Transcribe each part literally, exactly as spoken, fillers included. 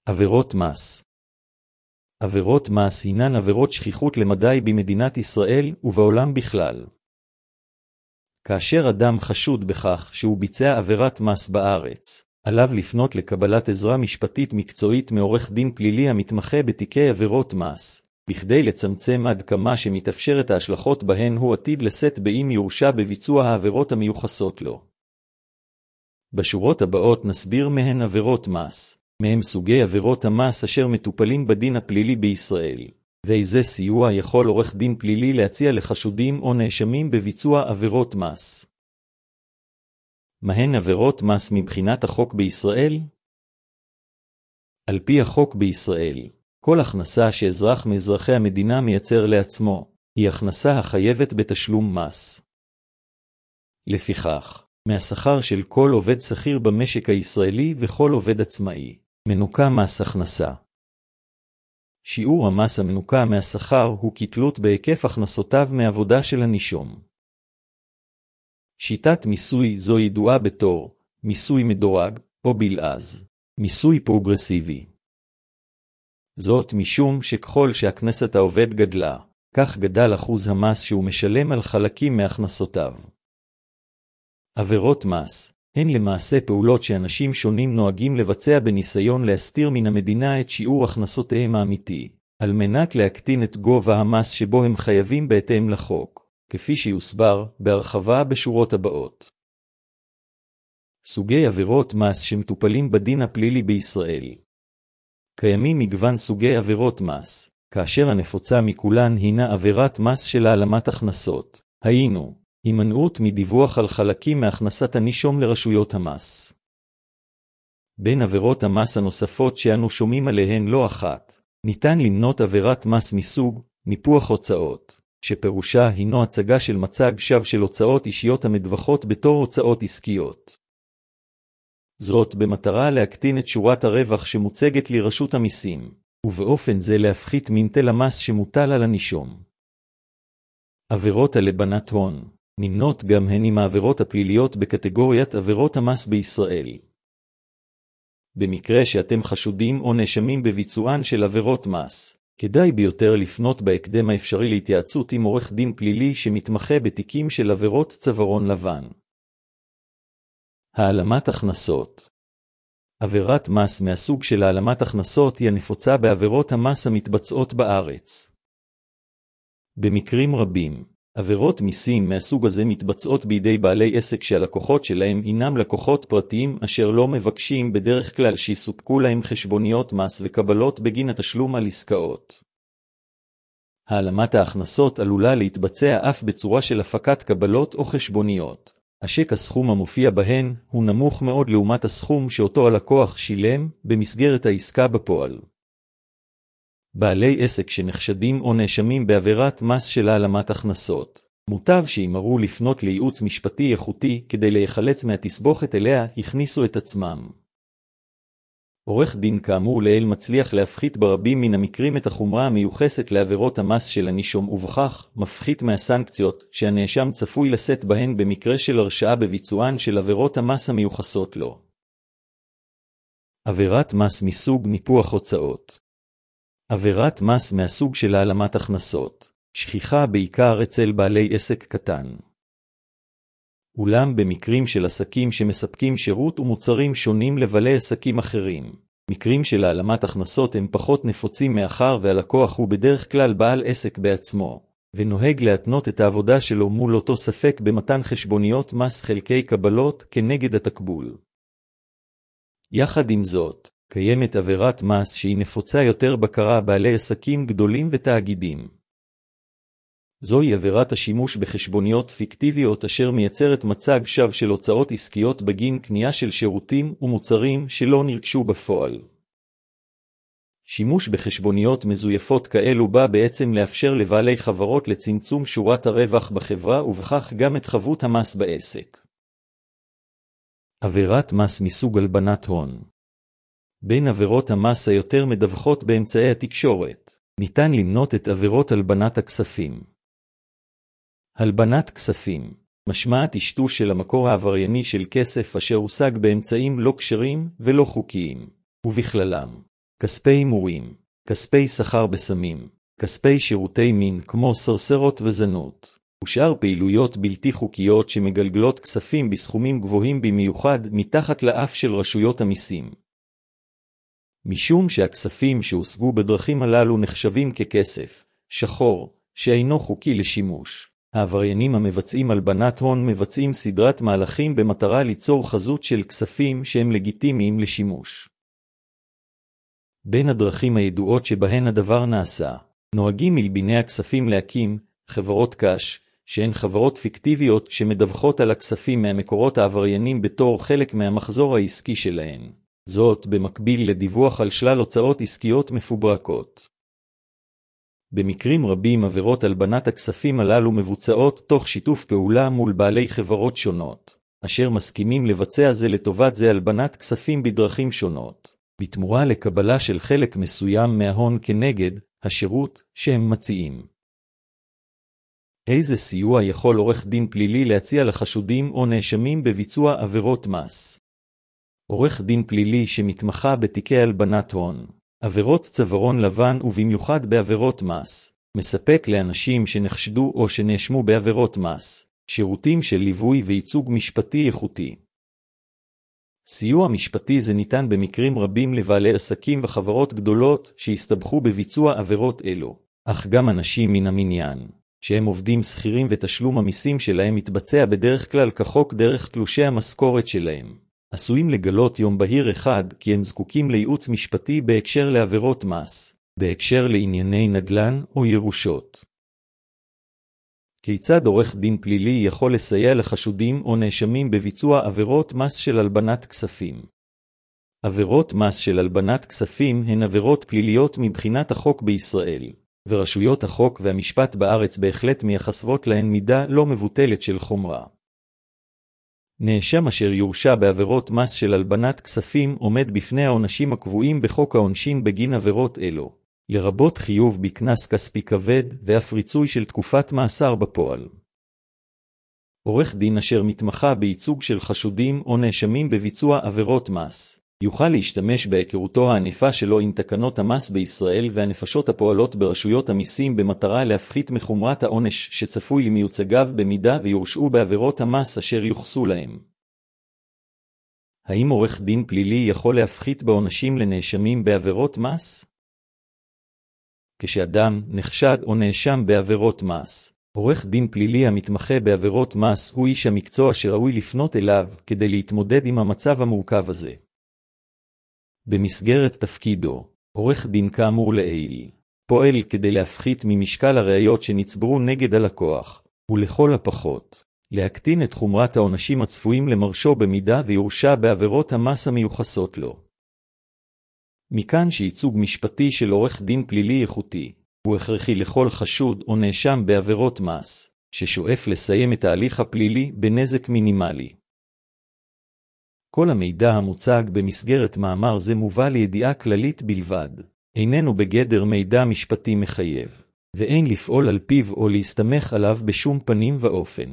עבירות מס. עבירות מס הינן עבירות שכיחות למדי במדינת ישראל ובעולם בכלל. כאשר אדם חשוד בכך שהוא ביצע עבירת מס בארץ, עליו לפנות לקבלת עזרה משפטית מקצועית מעורך דין פלילי המתמחה בתיקי עבירות מס, בכדי לצמצם עד כמה שמתאפשרת ההשלכות בהן הוא עתיד לשאת באם יורשע בביצוע העבירות המיוחסות לו. בשורות הבאות נסביר מהן עבירות מס, מהם סוגי עבירות המס אשר מטופלים בדין הפלילי בישראל, ואיזה סיוע יכול עורך דין פלילי להציע לחשודים או נאשמים בביצוע עבירות מס. מהן עבירות מס מבחינת החוק בישראל? על פי החוק בישראל, כל הכנסה שאזרח מאזרחי המדינה מייצר לעצמו, היא הכנסה החייבת בתשלום מס. לפיכך, מהשכר של כל עובד שכיר במשק הישראלי וכל עובד עצמאי, מנוכה מס הכנסה. שיעור המס המנוכה מהשכר הוא כתלות בהיקף הכנסותיו מעבודה של הנישום. שיטת מיסוי זו ידועה בתור מיסוי מדורג או בלעז, מיסוי פרוגרסיבי. זאת משום שככל שהכנסת העובד גדלה, כך גדל אחוז המס שהוא משלם על חלקים מהכנסותיו. עבירות מס הן למעשה פעולות שאנשים שונים נוהגים לבצע בניסיון להסתיר מן המדינה את שיעור הכנסותיהם האמיתי, על מנת להקטין את גובה המס שבו הם חייבים בהתאם לחוק, כפי שיוסבר בהרחבה בשורות הבאות. סוגי עבירות מס שמטופלים בדין הפלילי בישראל. קיימים מגוון סוגי עבירות מס, כאשר הנפוצה מכולן הינה עבירת מס של העלמת הכנסות, היינו, הימנעות מדיווח על חלקים מהכנסת הנישום לרשויות המס. בין עבירות המס הנוספות שאנו שומעים עליהן לא אחת, ניתן למנות עבירת מס מסוג ניפוח הוצאות, שפירושה הינו הצגה של מצג שווא של הוצאות אישיות המדווחות בתור הוצאות עסקיות. זאת במטרה להקטין את שורת הרווח שמוצגת לרשות המיסים, ובאופן זה להפחית מנטל המס שמוטל על הנישום. עבירות הלבנת הון נמנות גם הן עם העבירות הפליליות בקטגוריית עבירות המס בישראל. במקרה שאתם חשודים או נאשמים בביצוען של עבירות מס, כדאי ביותר לפנות בהקדם האפשרי להתייעצות עם עורך דין פלילי שמתמחה בתיקים של עבירות צווארון לבן. העלמת הכנסות. עבירת מס מהסוג של העלמת הכנסות היא הנפוצה בעבירות המס המתבצעות בארץ. במקרים רבים, עבירות מיסים מהסוג הזה מתבצעות בידי בעלי עסק שהלקוחות שלהם אינם לקוחות פרטיים אשר לא מבקשים בדרך כלל שיסופקו להם חשבוניות מס וקבלות בגין התשלום על עסקאות. העלמת ההכנסות עלולה להתבצע אף בצורה של הפקת קבלות או חשבוניות, אשק הסכום המופיע בהן הוא נמוך מאוד לעומת הסכום שאותו הלקוח שילם במסגרת העסקה בפועל. בעלי עסק שנחשדים או נאשמים בעבירת מס של העלמת הכנסות, מוטב שימרו לפנות לייעוץ משפטי איכותי כדי להיחלץ מהתסבוכת אליה הכניסו את עצמם. עורך דין כאמור לעיל מצליח להפחית ברבים מן המקרים את החומרה המיוחסת לעבירות המס של הנישום ובכך מפחית מהסנקציות שהנאשם צפוי לשאת בהן במקרה של הרשעה בביצוען של עבירות המס המיוחסות לו. עבירת מס מסוג ניפוח הוצאות. עבירת מס מהסוג של העלמת הכנסות, שכיחה בעיקר אצל בעלי עסק קטן. אולם במקרים של עסקים שמספקים שירות ומוצרים שונים לבעלי עסקים אחרים, מקרים של העלמת הכנסות הם פחות נפוצים מאחר והלקוח הוא בדרך כלל בעל עסק בעצמו, ונוהג להתנות את העבודה שלו מול אותו ספק במתן חשבוניות מס חלקי קבלות כנגד התקבול. יחד עם זאת, קיימת עבירת מס שהיא נפוצה יותר בקרה בעלי עסקים גדולים ותאגידים. זוהי עבירת השימוש בחשבוניות פיקטיביות אשר מייצרת מצג שווא של הוצאות עסקיות בגין קנייה של שירותים ומוצרים שלא נרכשו בפועל. שימוש בחשבוניות מזויפות כאלו בא בעצם לאפשר לבעלי חברות לצמצום שורת הרווח בחברה ובכך גם את חבות המס בעסק. עבירת מס מסוג הלבנת הון. בין עבירות המס היותר מדווחות באמצעי התקשורת, ניתן למנות את עבירות הלבנת הכספים. הלבנת כספים, משמע טשטוש של המקור העברייני של כסף אשר הושג באמצעים לא כשרים ולא חוקיים, ובכללם כספי הימורים, כספי שכר בסמים, כספי שירותי מין כמו סרסרות וזנות, ושאר פעילויות בלתי חוקיות שמגלגלות כספים בסכומים גבוהים במיוחד מתחת לאף של רשויות המיסים. משום שהכספים שהושגו בדרכים הללו נחשבים ככסף שחור, שאינו חוקי לשימוש. העבריינים המבצעים הלבנת הון מבצעים סדרת מהלכים במטרה ליצור חזות של כספים שהם לגיטימיים לשימוש. בין הדרכים הידועות שבהן הדבר נעשה, נוהגים מלביני הכספים להקים חברות קש, שהן חברות פיקטיביות שמדווחות על הכספים מהמקורות העבריינים בתור חלק מהמחזור העסקי שלהן. זאת במקביל לדיווח על שלל הוצאות עסקיות מפוברקות. במקרים רבים עבירות הלבנת הכספים הללו מבוצעות תוך שיתוף פעולה מול בעלי חברות שונות, אשר מסכימים לבצע זה לטובת זה הלבנת כספים בדרכים שונות, בתמורה לקבלה של חלק מסוים מההון כנגד השירות שהם מציעים. איזה סיוע יכול עורך דין פלילי להציע לחשודים או נאשמים בביצוע עבירות מס? עורך דין פלילי שמתמחה בתיקי הלבנת הון, עבירות צווארון לבן ובמיוחד בעבירות מס, מספק לאנשים שנחשדו או שנאשמו בעבירות מס, שירותים של ליווי וייצוג משפטי איכותי. סיוע משפטי זה ניתן במקרים רבים לבעלי עסקים וחברות גדולות שהסתבכו בביצוע עבירות אלו, אך גם אנשים מן המניין, שהם עובדים שכירים ותשלום המיסים שלהם מתבצע בדרך כלל כחוק דרך תלושי המשכורת שלהם, עשויים לגלות יום בהיר אחד כי הם זקוקים לייעוץ משפטי בהקשר לעבירות מס, בהקשר לענייני נדל"ן או ירושות. כיצד עורך דין פלילי יכול לסייע לחשודים או נאשמים בביצוע עבירות מס של הלבנת כספים? עבירות מס של הלבנת כספים הן עבירות פליליות מבחינת החוק בישראל, ורשויות החוק והמשפט בארץ בהחלט מייחסות להן מידה לא מבוטלת של חומרה. נאשם אשר יורשע בעבירות מס של הלבנת כספים עומד בפני העונשים הקבועים בחוק העונשין בגין עבירות אלו, לרבות חיוב בקנס כספי כבד ואף ריצוי של תקופת מאסר בפועל. עורך דין אשר מתמחה בייצוג של חשודים או נאשמים בביצוע עבירות מס, יוכל להשתמש בהיכרותו הענפה שלו עם תקנות המס בישראל והנפשות הפועלות ברשויות המיסים במטרה להפחית מחומרת העונש שצפוי למיוצגיו במידה ויורשעו בעבירות המס אשר יוחסו להם. האם עורך דין פלילי יכול להפחית בעונשים לנאשמים בעבירות מס? כשאדם נחשד או נאשם בעבירות מס, עורך דין פלילי המתמחה בעבירות מס הוא איש המקצוע שראוי לפנות אליו כדי להתמודד עם המצב המורכב הזה. במסגרת תפקידו, עורך דין כאמור לעיל, פועל כדי להפחית ממשקל הראיות שנצברו נגד הלקוח, ולכל הפחות, להקטין את חומרת העונשים הצפויים למרשו במידה ויורשע בעבירות המס המיוחסות לו. מכאן שייצוג משפטי של עורך דין פלילי איכותי, הוא הכרחי לכל חשוד או נאשם בעבירות מס, ששואף לסיים את ההליך הפלילי בנזק מינימלי. כל המידע המוצג במסגרת מאמר זה מובא לידיעה כללית בלבד, איננו בגדר מידע משפטי מחייב, ואין לפעול על פיו או להסתמך עליו בשום פנים ואופן.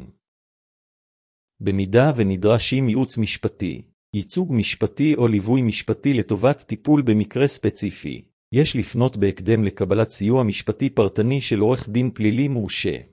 במידה ונדרשים ייעוץ משפטי, ייצוג משפטי או ליווי משפטי לטובת טיפול במקרה ספציפי, יש לפנות בהקדם לקבלת סיוע משפטי פרטני של עורך דין פלילי מורשה.